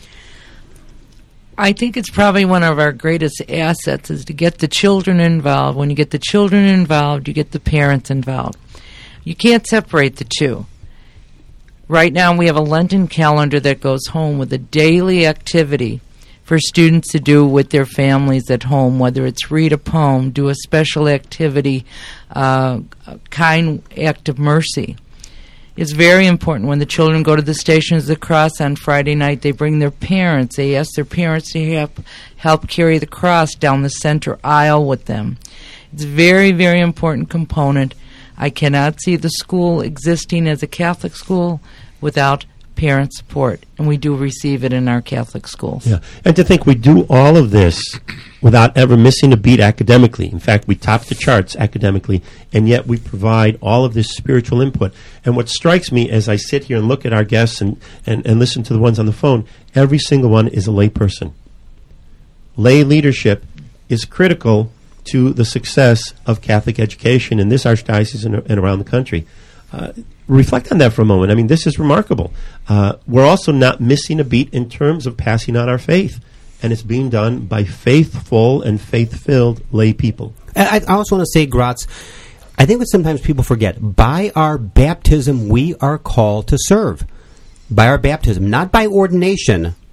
Speaker 9: I think it's probably one of our greatest assets is to get the children involved. When you get the children involved, you get the parents involved. You can't separate the two. Right now we have a Lenten calendar that goes home with a daily activity for students to do with their families at home, whether it's read a poem, do a special activity, a kind act of mercy. It's very important when the children go to the Stations of the Cross on Friday night, they bring their parents. They ask their parents to help carry the cross down the center aisle with them. It's a very, very important component. I cannot see the school existing as a Catholic school without parent support, and we do receive it in our Catholic schools.
Speaker 4: Yeah, and to think we do all of this without ever missing a beat academically. In fact, we top the charts academically, and yet we provide all of this spiritual input. And what strikes me as I sit here and look at our guests and listen to the ones on the phone, every single one is a lay person. Lay leadership is critical to the success of Catholic education in this archdiocese and around the country. Reflect on that for a moment. I mean, this is remarkable. We're also not missing a beat in terms of passing on our faith, and it's being done by faithful and faith-filled lay people.
Speaker 3: I also want to say, Gratz, I think what sometimes people forget, by our baptism we are called to serve. By our baptism, not by ordination,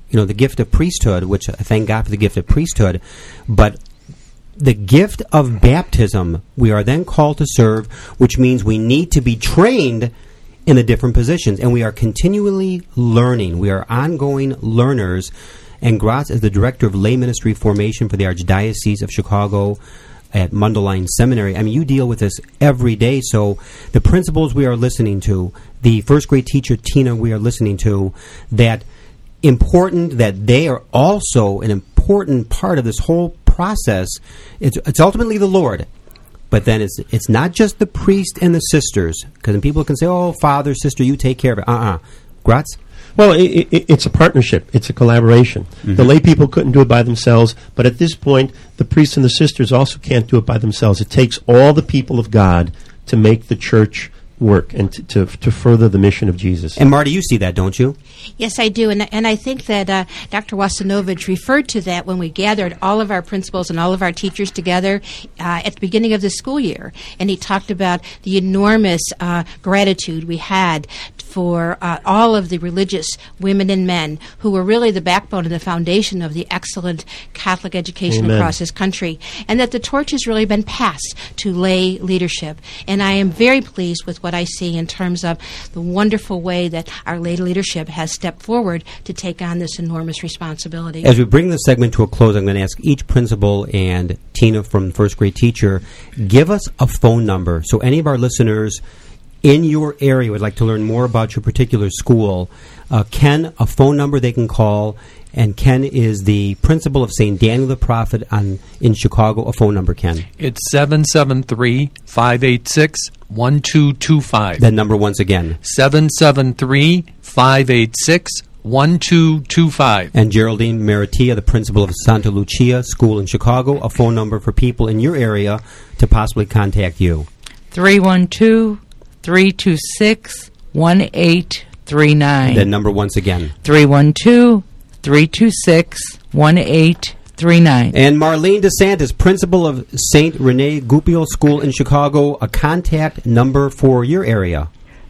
Speaker 3: the gift of priesthood, which I thank God for the gift of priesthood, but the gift of baptism we are then called to serve, which means we need to be trained in the different positions, and we are continually learning. We are ongoing learners, and Gratz is the director of lay ministry formation for the Archdiocese of Chicago at Mundelein Seminary. I mean, you deal with this every day, so the principles we are listening to, the first grade teacher, Tina, we are listening to, that important that they are also an important part of this whole process. It's ultimately the Lord, but then it's not just the priest and the sisters, because people can say, oh, father, sister, you take care of it. Gratz?
Speaker 4: Well, it's a partnership. It's a collaboration. Mm-hmm. The lay people couldn't do it by themselves, but at this point, the priests and the sisters also can't do it by themselves. It takes all the people of God to make the church work and to further the mission of Jesus.
Speaker 3: And Marty, you see that, don't you?
Speaker 2: Yes, I do. And I think that Dr. Wasanovich referred to that when we gathered all of our principals and all of our teachers together at the beginning of the school year. And he talked about the enormous gratitude we had for all of the religious women and men who were really the backbone and the foundation of the excellent Catholic education
Speaker 4: Amen.
Speaker 2: Across this country, and that the torch has really been passed to lay leadership. And I am very pleased with what I see in terms of the wonderful way that our lay leadership has stepped forward to take on this enormous responsibility.
Speaker 3: As we bring this segment to a close, I'm going to ask each principal and Tina from first grade teacher, give us a phone number so any of our listeners in your area would like to learn more about your particular school. Ken, a phone number they can call, and Ken is the principal of St. Daniel the Prophet in Chicago. A phone number, Ken.
Speaker 10: It's 773-586-1225.
Speaker 3: That number once again.
Speaker 10: 773-586-1225.
Speaker 3: And Geraldine Maratia, the principal of Santa Lucia School in Chicago, a phone number for people in your area to possibly contact you.
Speaker 9: 312-326-1839.
Speaker 3: That number once again.
Speaker 9: 312-326-1839.
Speaker 3: And Marlene DeSantis, principal of St. Rene Gupiel School in Chicago, a contact number for your area.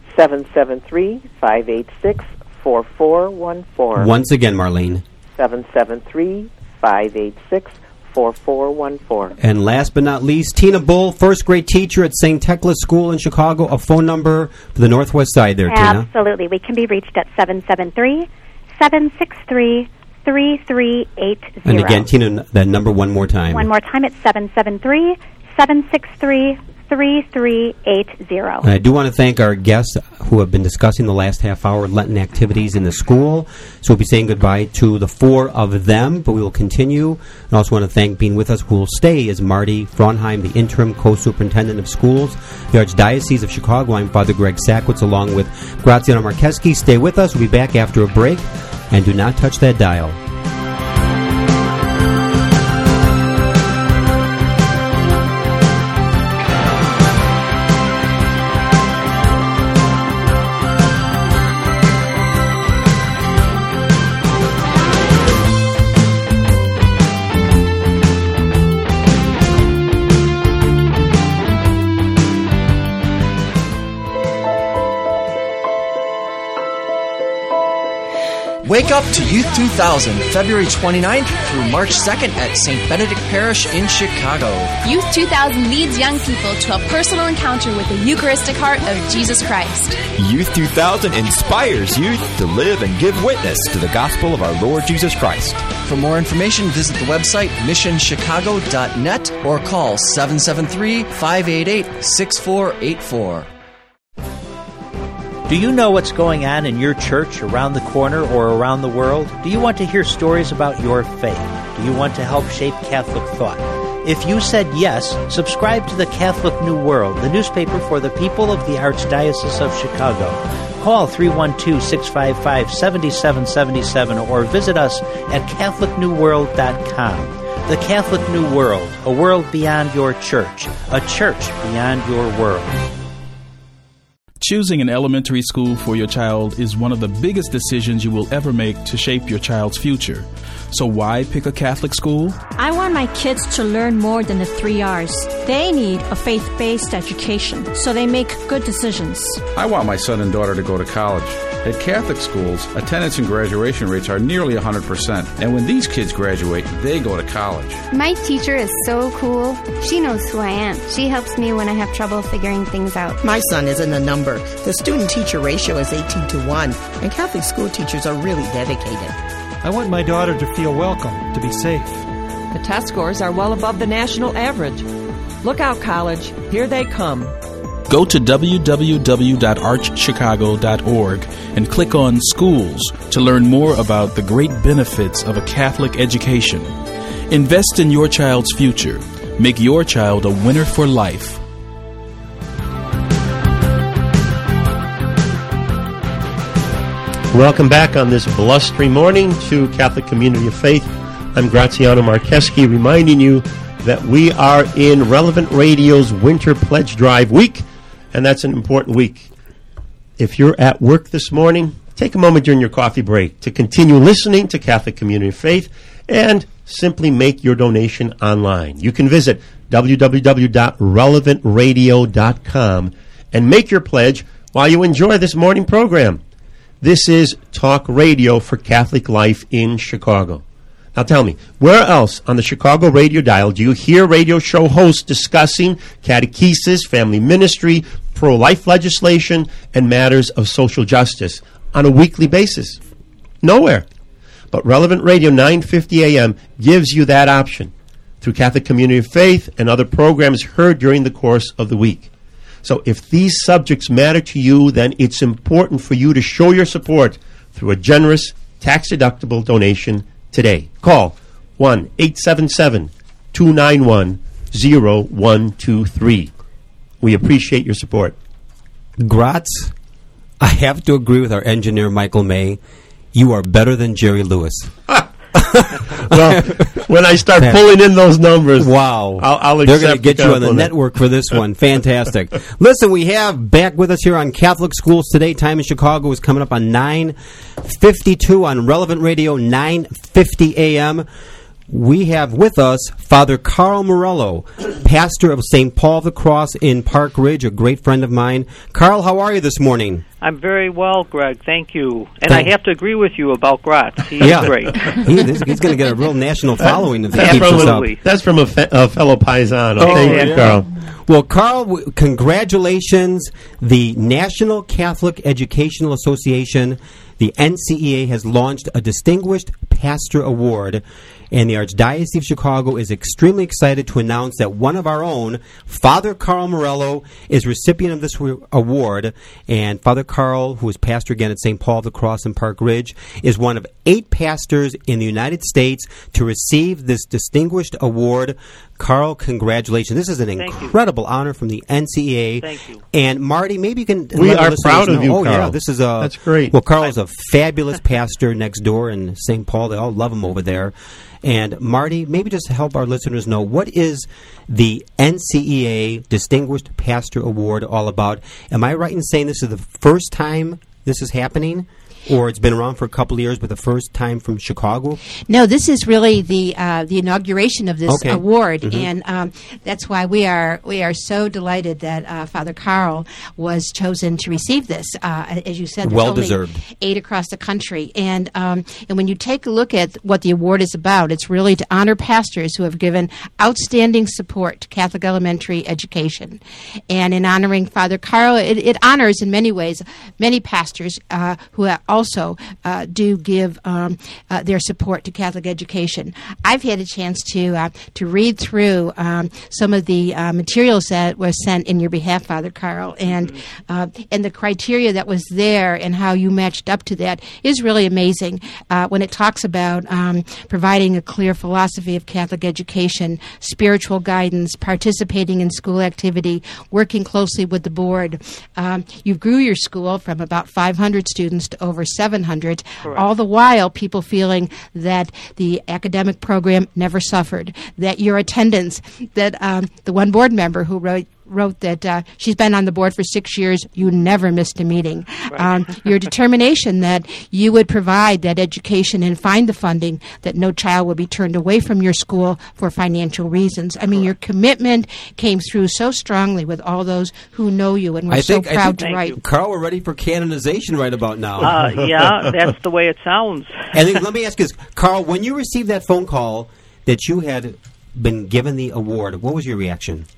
Speaker 17: 773-586-4414.
Speaker 3: Once again, Marlene.
Speaker 17: 773-586-4414.
Speaker 3: And last but not least, Tina Bull, first grade teacher at St. Tekla School in Chicago, a phone number for the Northwest Side there, Tina.
Speaker 18: Absolutely. We can be reached at 773-763-3380.
Speaker 3: And again, Tina, that number one more time.
Speaker 18: One more time, it's 773-763-3380.
Speaker 3: And I do want to thank our guests who have been discussing the last half hour Lenten activities in the school. So we'll be saying goodbye to the four of them, but we will continue. And I also want to thank, being with us, who will stay, is Marty Fraunheim, the interim co-superintendent of schools, the Archdiocese of Chicago. I'm Father Greg Sackwitz, along with Graziano Marcheski. Stay with us. We'll be back after a break. And do not touch that dial.
Speaker 5: Wake up to Youth 2000, February 29th through March 2nd at St. Benedict Parish in Chicago.
Speaker 6: Youth 2000 leads young people to a personal encounter with the Eucharistic heart of Jesus Christ.
Speaker 13: Youth 2000 inspires youth to live and give witness to the gospel of our Lord Jesus Christ.
Speaker 5: For more information, visit the website missionchicago.net or call 773-588-6484.
Speaker 11: Do you know what's going on in your church, around the corner, or around the world? Do you want to hear stories about your faith? Do you want to help shape Catholic thought? If you said yes, subscribe to the Catholic New World, the newspaper for the people of the Archdiocese of Chicago. Call 312-655-7777 or visit us at CatholicNewWorld.com. The Catholic New World, a world beyond your church, a church beyond your world.
Speaker 7: Choosing an elementary school for your child is one of the biggest decisions you will ever make to shape your child's future. So why pick a Catholic school?
Speaker 8: I want my kids to learn more than the 3 R's. They need a faith-based education, so they make good decisions.
Speaker 12: I want my son and daughter to go to college. At Catholic schools, attendance and graduation rates are nearly 100%. And when these kids graduate, they go to college.
Speaker 14: My teacher is so cool. She knows who I am. She helps me when I have trouble figuring things out.
Speaker 15: My son isn't a number. The student-teacher ratio is 18-1, and Catholic school teachers are really dedicated.
Speaker 24: I want my daughter to feel welcome, to be safe.
Speaker 26: The test scores are well above the national average. Look out, college. Here they come.
Speaker 7: Go to www.archchicago.org and click on Schools to learn more about the great benefits of a Catholic education. Invest in your child's future. Make your child a winner for life.
Speaker 4: Welcome back on this blustery morning to Catholic Community of Faith. I'm Graziano Marcheski, reminding you that we are in Relevant Radio's Winter Pledge Drive week, and that's an important week. If you're at work this morning, take a moment during your coffee break to continue listening to Catholic Community of Faith and simply make your donation online. You can visit www.relevantradio.com and make your pledge while you enjoy this morning program. This is talk radio for Catholic life in Chicago. Now tell me, where else on the Chicago radio dial do you hear radio show hosts discussing catechesis, family ministry, pro-life legislation, and matters of social justice on a weekly basis? Nowhere. But Relevant Radio 950 AM gives you that option through Catholic Community of Faith and other programs heard during the course of the week. So if these subjects matter to you, then it's important for you to show your support through a generous, tax-deductible donation today. Call 1-877-291-0123. We appreciate your support.
Speaker 3: Gratz, I have to agree with our engineer, Michael May. You are better than Jerry Lewis.
Speaker 4: Well, when I start pulling in those numbers,
Speaker 3: wow,
Speaker 4: I'll
Speaker 3: they're going to get you on the
Speaker 4: compliment.
Speaker 3: network for this one. Fantastic. Listen, we have back with us here on Catholic Schools Today. Time in Chicago is coming up on 9:52 on Relevant Radio 950 AM. We have with us Father Carl Morello, pastor of St. Paul of the Cross in Park Ridge, a great friend of mine. Carl, how are you this morning?
Speaker 27: I'm very well, Greg. Thank you. And I have to agree with you about Gratz. He's great.
Speaker 3: He's going to get a real national following if he keeps
Speaker 4: Absolutely.
Speaker 3: this up.
Speaker 4: That's from a fellow paisano.
Speaker 3: Oh,
Speaker 4: Thank you,
Speaker 3: yeah.
Speaker 4: Carl.
Speaker 3: Well, Carl, congratulations. The National Catholic Educational Association, the NCEA, has launched a Distinguished Pastor Award, and the Archdiocese of Chicago is extremely excited to announce that one of our own, Father Carl Morello, is recipient of this award. And Father Carl, who is pastor again at St. Paul of the Cross in Park Ridge, is one of 8 pastors in the United States to receive this distinguished award. Carl, congratulations. This is an incredible honor from the NCEA.
Speaker 27: Thank you.
Speaker 3: And Marty, maybe you can...
Speaker 4: We
Speaker 3: let
Speaker 4: are
Speaker 3: the
Speaker 4: proud
Speaker 3: listeners
Speaker 4: of you,
Speaker 3: know. Oh,
Speaker 4: Carl.
Speaker 3: yeah, this is
Speaker 4: That's great.
Speaker 3: Well, Carl is a fabulous pastor next door in St. Paul. They all love him over there. And Marty, maybe just help our listeners know, what is the NCEA Distinguished Pastor Award all about? Am I right in saying this is the first time this is happening? Or it's been around for a couple of years, but the first time from Chicago?
Speaker 2: No, this is really the inauguration of this award,
Speaker 3: Mm-hmm.
Speaker 2: and that's why we are so delighted that Father Carl was chosen to receive this. As you said, there's
Speaker 3: Well
Speaker 2: only
Speaker 3: deserved.
Speaker 2: 8 across the country, and when you take a look at what the award is about, it's really to honor pastors who have given outstanding support to Catholic elementary education. And in honoring Father Carl, it honors in many ways many pastors who also do give their support to Catholic education. I've had a chance to read through some of the materials that were sent in your behalf, Father Carl, and the criteria that was there and how you matched up to that is really amazing. When it talks about providing a clear philosophy of Catholic education, spiritual guidance, participating in school activity, working closely with the board. You grew your school from about 500 students to over 700, all the while people feeling that the academic program never suffered, that your attendance, that the one board member who wrote wrote that she's been on the board for 6 years. You never missed a meeting. Your determination that you would provide that education and find the funding, that no child would be turned away from your school for financial reasons. I mean, your commitment came through so strongly with all those who know you, and we're so proud to write.
Speaker 3: Carl, we're ready for canonization right about now.
Speaker 27: Yeah, that's the way it sounds.
Speaker 3: And then, let me ask you this, Carl, when you received that phone call that you had been given the award, what was your reaction?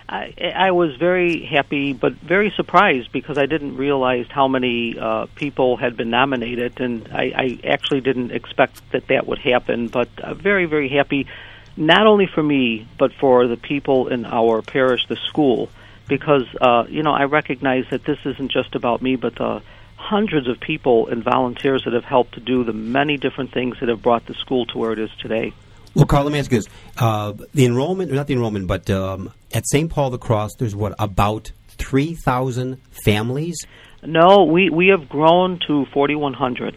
Speaker 27: I was very happy, but very surprised, because I didn't realize how many people had been nominated, and I actually didn't expect that would happen, but very, very happy, not only for me, but for the people in our parish, the school, because, I recognize that this isn't just about me, but the hundreds of people and volunteers that have helped to do the many different things that have brought the school to where it is today.
Speaker 3: Well, Carl, let me ask you this. The enrollment, not the enrollment, but at St. Paul the Cross, there's about 3,000 families?
Speaker 27: No, we have grown to 4,100.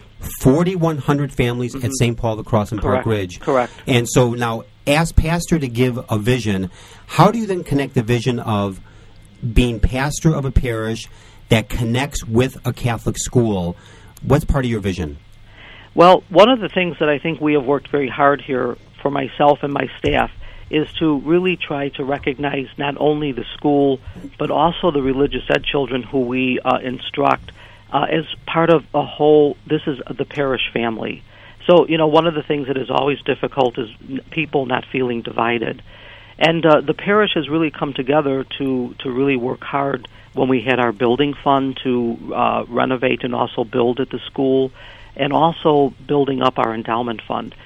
Speaker 3: 4,100 families at St. Paul the Cross in Park Ridge.
Speaker 27: Correct.
Speaker 3: And so now, as pastor to give a vision, how do you then connect the vision of being pastor of a parish that connects with a Catholic school? What's part of your vision?
Speaker 27: Well, one of the things that I think we have worked very hard here for myself and my staff is to really try to recognize not only the school, but also the religious ed children who we instruct as part of a whole. This is the parish family. So, one of the things that is always difficult is people not feeling divided. And the parish has really come together to really work hard when we had our building fund to renovate and also build at the school, and also building up our endowment fund.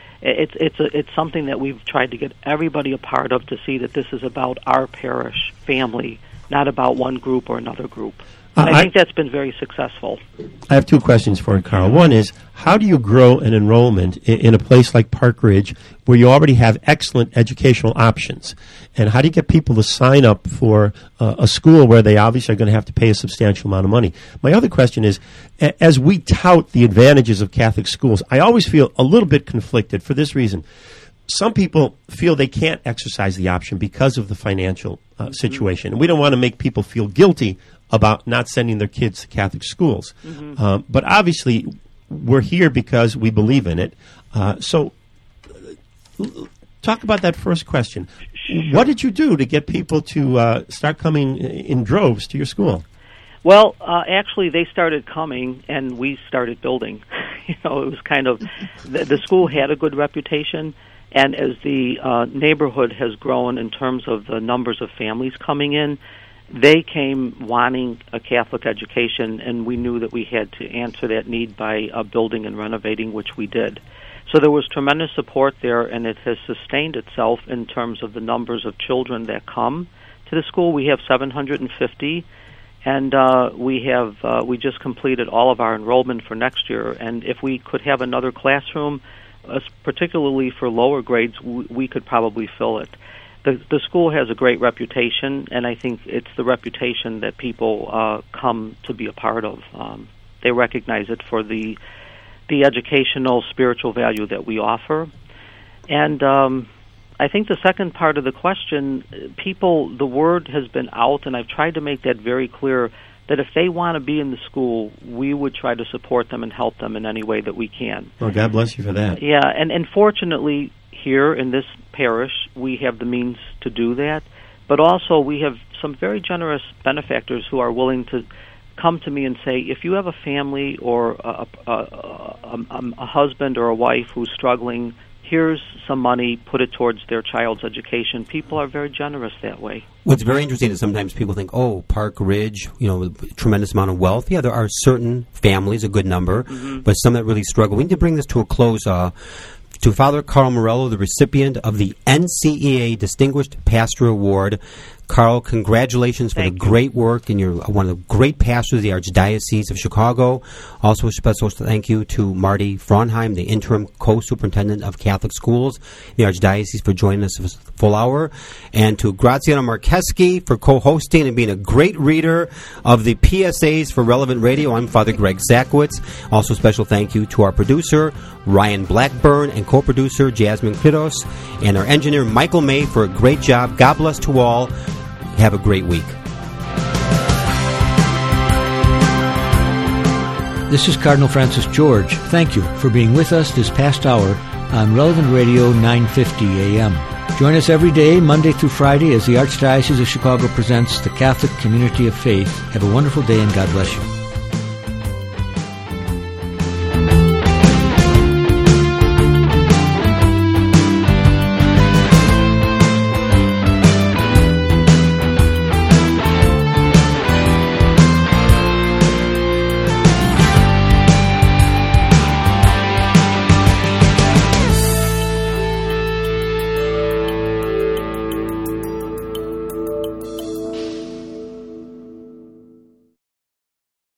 Speaker 27: It's something that we've tried to get everybody a part of, to see that this is about our parish family, not about one group or another group. And I think that's been very successful.
Speaker 4: I have two questions for you, Carl. One is, how do you grow an enrollment in a place like Park Ridge where you already have excellent educational options? And how do you get people to sign up for a school where they obviously are going to have to pay a substantial amount of money? My other question is, as we tout the advantages of Catholic schools, I always feel a little bit conflicted for this reason. Some people feel they can't exercise the option because of the financial situation. And we don't want to make people feel guilty about not sending their kids to Catholic schools. But obviously, we're here because we believe in it. So talk about that first question. Sure. What did you do to get people to start coming in droves to your school?
Speaker 27: Well, actually, they started coming, and we started building. It was kind of, the school had a good reputation, and as the neighborhood has grown in terms of the numbers of families coming in, they came wanting a Catholic education, and we knew that we had to answer that need by building and renovating, which we did. So there was tremendous support there, and it has sustained itself in terms of the numbers of children that come to the school. We have 750, and we just completed all of our enrollment for next year. And if we could have another classroom, particularly for lower grades, we could probably fill it. The school has a great reputation, and I think it's the reputation that people come to be a part of. They recognize it for the educational, spiritual value that we offer. And I think the second part of the question, the word has been out, and I've tried to make that very clear, that if they want to be in the school, we would try to support them and help them in any way that we can.
Speaker 4: Well, God bless you for that.
Speaker 27: Yeah, and fortunately, here in this parish, we have the means to do that, but also we have some very generous benefactors who are willing to come to me and say, if you have a family or a husband or a wife who's struggling, here's some money, put it towards their child's education. People are very generous that way.
Speaker 3: What's very interesting is sometimes people think, Park Ridge, tremendous amount of wealth. Yeah, there are certain families, a good number, but some that really struggle. We need to bring this to a close. To Father Carl Morello, the recipient of the NCEA Distinguished Pastor Award. Carl, congratulations for the great work, and you're one of the great pastors of the Archdiocese of Chicago. Also, a special thank you to Marty Fraunheim, the interim co-superintendent of Catholic schools in the Archdiocese, for joining us for this full hour. And to Graziano Marcheski for co-hosting and being a great reader of the PSAs for Relevant Radio. I'm Father Greg Sakowicz. Also, special thank you to our producer, Ryan Blackburn, and co-producer, Jasmine Kritos, and our engineer, Michael May, for a great job. God bless to all. Have a great week.
Speaker 16: This is Cardinal Francis George. Thank you for being with us this past hour on Relevant Radio 950 AM. Join us every day, Monday through Friday, as the Archdiocese of Chicago presents the Catholic Community of Faith. Have a wonderful day and God bless you.